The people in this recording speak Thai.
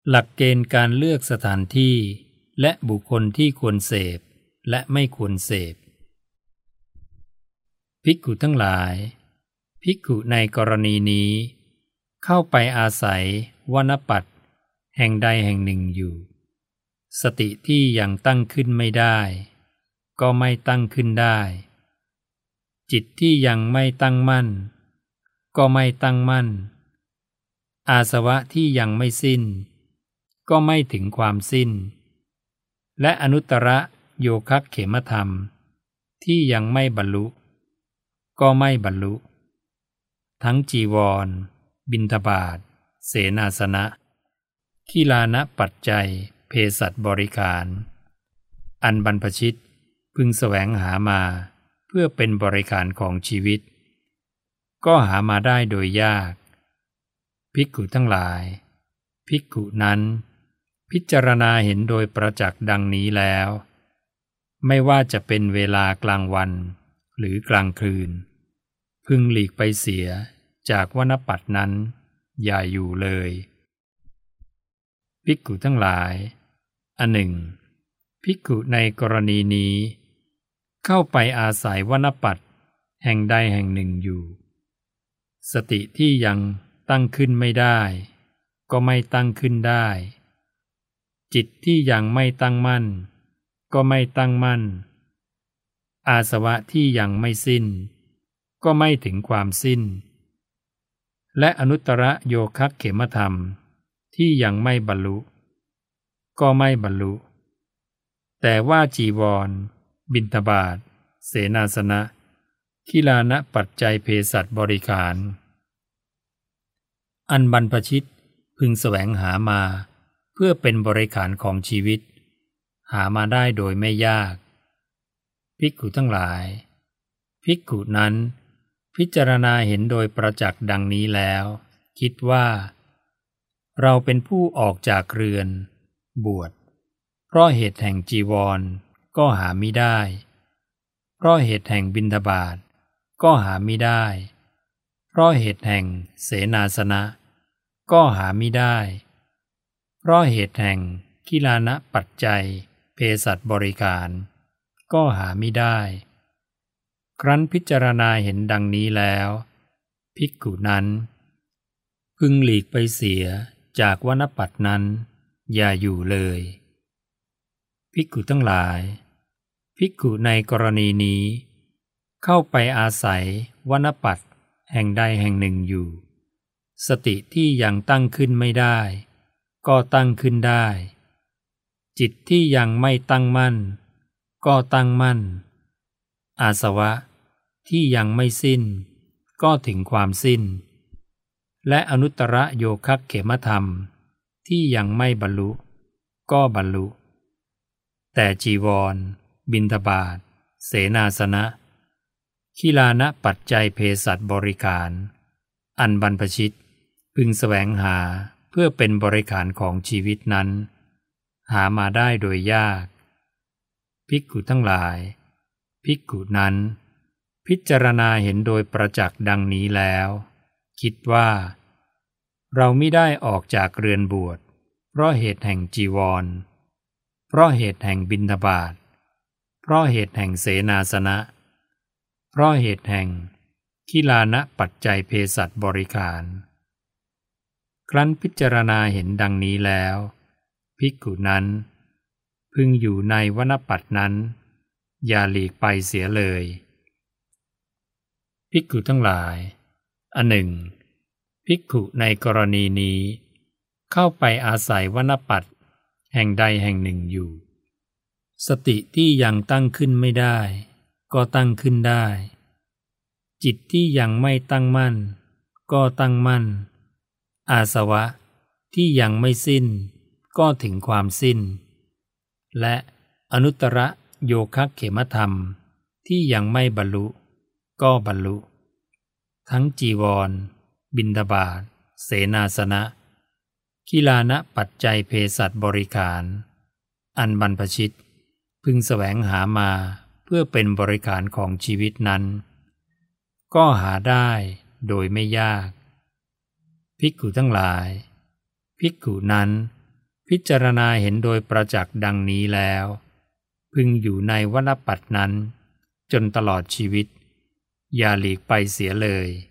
หลักเกณฑ์การเลือกสถานที่และบุคคลที่ควรเสพและไม่ควรเสพภิกขุทั้งหลายภิกขุในกรณีนี้เข้าไปอาศัยวณปัฏฐแห่งใดแห่งหนึ่งอยู่สติที่ยังตั้งขึ้นไม่ได้ก็ไม่ตั้งขึ้นได้จิตที่ยังไม่ตั้งมั่นก็ไม่ตั้งมั่นอาสวะที่ยังไม่สิ้นก็ไม่ถึงความสิ้นและอนุตตรโยคะเขมธรรมที่ยังไม่บรรลุก็ไม่บรรลุทั้งจีวรบิณฑบาตเสนาสนะขีลานะปัจจัยเภสัชบริขารอันบรรพชิตพึงแสวงหามาเพื่อเป็นบริขารของชีวิตก็หามาได้โดยยากภิกขุทั้งหลายภิกขุนั้นพิจารณาเห็นโดยประจักษ์ดังนี้แล้วไม่ว่าจะเป็นเวลากลางวันหรือกลางคืนพึงหลีกไปเสียจากวณปัฏฐนั้นอย่าอยู่เลยภิกขุทั้งหลายอันหนึ่งภิกขุในกรณีนี้เข้าไปอาศัยวณปัฏฐแห่งใดแห่งหนึ่งอยู่สติที่ยังตั้งขึ้นไม่ได้ก็ไม่ตั้งขึ้นได้จิตที่ยังไม่ตั้งมั่นก็ไม่ตั้งมั่นอาสวะที่ยังไม่สิ้นก็ไม่ถึงความสิ้นและอนุตตรโยคะเขมธรรมที่ยังไม่บรรลุก็ไม่บรรลุแต่ว่าจีวรบิณฑบาตเสนาสนะขีลานะปัจจัยเภสัชบริขารอันบรรพชิตพึงแสวงหามาเพื่อเป็นบริขารของชีวิตหามาได้โดยไม่ยากภิกขุทั้งหลายภิกขุนั้นพิจารณาเห็นโดยประจักษ์ดังนี้แล้วคิดว่าเราเป็นผู้ออกจากเรือนบวชเพราะเหตุแห่งจีวรก็หามิได้เพราะเหตุแห่งบิณฑบาตก็หามิได้เพราะเหตุแห่งเสนาสนะก็หามิได้เพราะเหตุแห่งขีลานะปัจจัยเภสัชบริขารก็หามิได้ครั้นพิจารณาเห็นดังนี้แล้วภิกขุนั้นพึงหลีกไปเสียจากวณปัฏฐนั้นอย่าอยู่เลยภิกขุทั้งหลายภิกขุในกรณีนี้เข้าไปอาศัยวณปัฏฐแห่งใดแห่งหนึ่งอยู่สติที่ยังตั้งขึ้นไม่ได้ก็ตั้งขึ้นได้จิตที่ยังไม่ตั้งมั่นก็ตั้งมั่นอาสวะที่ยังไม่สิ้นก็ถึงความสิ้นและอนุตตรโยคะเขมธรรมที่ยังไม่บรรลุก็บรรลุแต่จีวรบิณฑบาตเสนาสนะขีลานะปัจจัยเภสัชบริขารอันบรรพชิตพึงแสวงหาเพื่อเป็นบริขารของชีวิตนั้นหามาได้โดยยากภิกขุทั้งหลายภิกขุนั้นพิจารณาเห็นโดยประจักษ์ดังนี้แล้วคิดว่าเรามิได้ออกจากเรือนบวชเพราะเหตุแห่งจีวรเพราะเหตุแห่งบิณฑบาตเพราะเหตุแห่งเสนาสนะเพราะเหตุแห่งขีลานะปัจจัยเภสัชบริขารครั้นพิจารณาเห็นดังนี้แล้วภิกขุนั้นพึงอยู่ในวณปัฏฐนั้นอย่าหลีกไปเสียเลยภิกขุทั้งหลายอันหนึ่งภิกขุในกรณีนี้เข้าไปอาศัยวณปัฏฐแห่งใดแห่งหนึ่งอยู่สติที่ยังตั้งขึ้นไม่ได้ก็ตั้งขึ้นได้จิตที่ยังไม่ตั้งมั่นก็ตั้งมั่นอาสวะที่ยังไม่สิ้นก็ถึงความสิ้นและอนุตตรโยคะเขมธรรมที่ยังไม่บรรลุก็บรรลุทั้งจีวรบิณฑบาตเสนาสนะขีลานะปัจจัยเภสัชบริขารอันบรรพชิตพึงแสวงหามาเพื่อเป็นบริขารของชีวิตนั้นก็หาได้โดยไม่ยากภิกขุทั้งหลายภิกขุนั้นพิจารณาเห็นโดยประจักษ์ดังนี้แล้วพึงอยู่ในวรรณปัตรนั้นจนตลอดชีวิตอย่าหลีกไปเสียเลย